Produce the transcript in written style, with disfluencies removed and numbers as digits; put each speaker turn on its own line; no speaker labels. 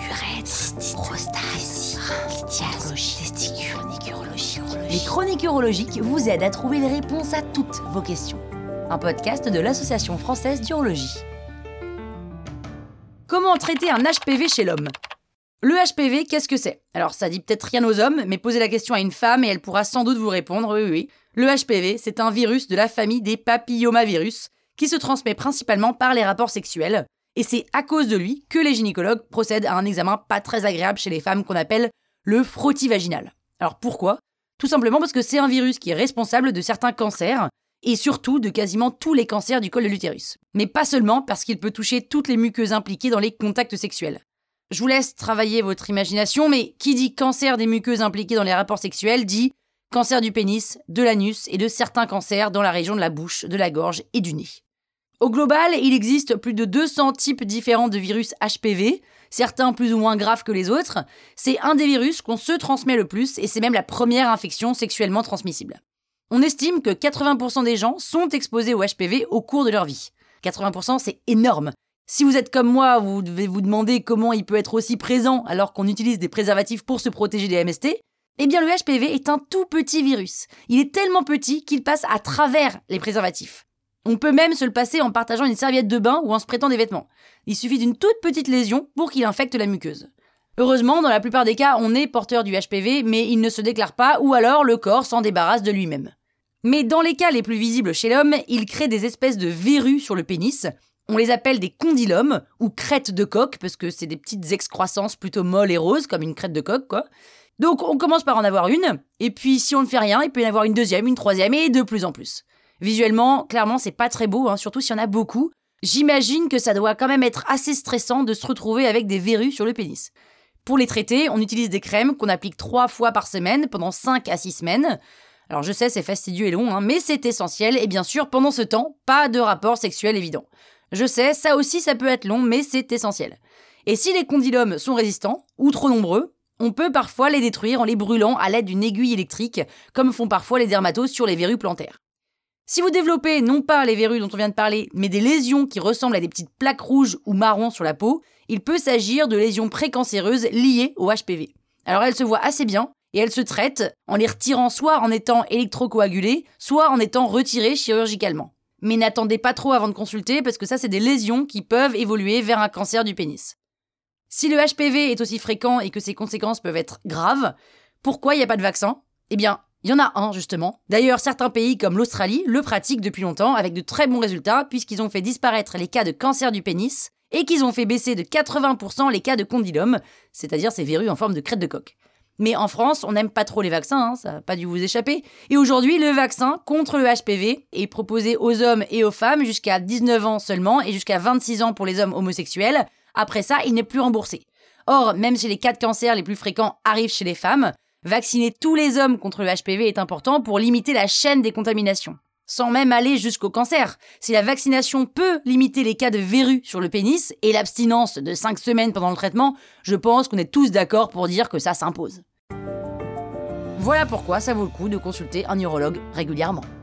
urètre, cystite, prostate, lithiase, testicules, urologie.
Les chroniques urologiques vous aident à trouver les réponses à toutes vos questions. Un podcast de l'Association française d'urologie. Comment traiter un HPV chez l'homme ? Le HPV, qu'est-ce que c'est ? Alors, ça dit peut-être rien aux hommes, mais posez la question à une femme et elle pourra sans doute vous répondre, oui. Le HPV, c'est un virus de la famille des papillomavirus qui se transmet principalement par les rapports sexuels. Et c'est à cause de lui que les gynécologues procèdent à un examen pas très agréable chez les femmes qu'on appelle le frottis vaginal. Alors pourquoi ? Tout simplement parce que c'est un virus qui est responsable de certains cancers et surtout de quasiment tous les cancers du col de l'utérus. Mais pas seulement parce qu'il peut toucher toutes les muqueuses impliquées dans les contacts sexuels. Je vous laisse travailler votre imagination, mais qui dit cancer des muqueuses impliquées dans les rapports sexuels dit cancer du pénis, de l'anus et de certains cancers dans la région de la bouche, de la gorge et du nez. Au global, il existe plus de 200 types différents de virus HPV, certains plus ou moins graves que les autres. C'est un des virus qu'on se transmet le plus et c'est même la première infection sexuellement transmissible. On estime que 80% des gens sont exposés au HPV au cours de leur vie. 80%, c'est énorme. Si vous êtes comme moi, vous devez vous demander comment il peut être aussi présent alors qu'on utilise des préservatifs pour se protéger des MST. Eh bien, le HPV est un tout petit virus. Il est tellement petit qu'il passe à travers les préservatifs. On peut même se le passer en partageant une serviette de bain ou en se prêtant des vêtements. Il suffit d'une toute petite lésion pour qu'il infecte la muqueuse. Heureusement, dans la plupart des cas, on est porteur du HPV, mais il ne se déclare pas ou alors le corps s'en débarrasse de lui-même. Mais dans les cas les plus visibles chez l'homme, il crée des espèces de verrues sur le pénis. On les appelle des condylomes ou crêtes de coq parce que c'est des petites excroissances plutôt molles et roses comme une crête de coq, quoi. Donc on commence par en avoir une, et puis si on ne fait rien, il peut y en avoir une deuxième, une troisième et de plus en plus. Visuellement, clairement, c'est pas très beau, surtout s'il y en a beaucoup. J'imagine que ça doit quand même être assez stressant de se retrouver avec des verrues sur le pénis. Pour les traiter, on utilise des crèmes qu'on applique 3 fois par semaine pendant 5 à 6 semaines. Alors je sais, c'est fastidieux et long, mais c'est essentiel, et bien sûr, pendant ce temps, pas de rapport sexuel évident. Je sais, ça aussi, ça peut être long, mais c'est essentiel. Et si les condylomes sont résistants, ou trop nombreux, on peut parfois les détruire en les brûlant à l'aide d'une aiguille électrique, comme font parfois les dermatos sur les verrues plantaires. Si vous développez non pas les verrues dont on vient de parler, mais des lésions qui ressemblent à des petites plaques rouges ou marron sur la peau, il peut s'agir de lésions précancéreuses liées au HPV. Alors elles se voient assez bien, et elles se traitent en les retirant soit en étant électrocoagulées, soit en étant retirées chirurgicalement. Mais n'attendez pas trop avant de consulter parce que ça, c'est des lésions qui peuvent évoluer vers un cancer du pénis. Si le HPV est aussi fréquent et que ses conséquences peuvent être graves, pourquoi il n'y a pas de vaccin ? Eh bien, il y en a un, justement. D'ailleurs, certains pays comme l'Australie le pratiquent depuis longtemps avec de très bons résultats puisqu'ils ont fait disparaître les cas de cancer du pénis et qu'ils ont fait baisser de 80% les cas de condylomes, c'est-à-dire ces verrues en forme de crête de coq. Mais en France, on n'aime pas trop les vaccins, ça n'a pas dû vous échapper. Et aujourd'hui, le vaccin contre le HPV est proposé aux hommes et aux femmes jusqu'à 19 ans seulement et jusqu'à 26 ans pour les hommes homosexuels. Après ça, il n'est plus remboursé. Or, même si les cas de cancer les plus fréquents arrivent chez les femmes, vacciner tous les hommes contre le HPV est important pour limiter la chaîne des contaminations. Sans même aller jusqu'au cancer. Si la vaccination peut limiter les cas de verrues sur le pénis et l'abstinence de 5 semaines pendant le traitement, je pense qu'on est tous d'accord pour dire que ça s'impose. Voilà pourquoi ça vaut le coup de consulter un urologue régulièrement.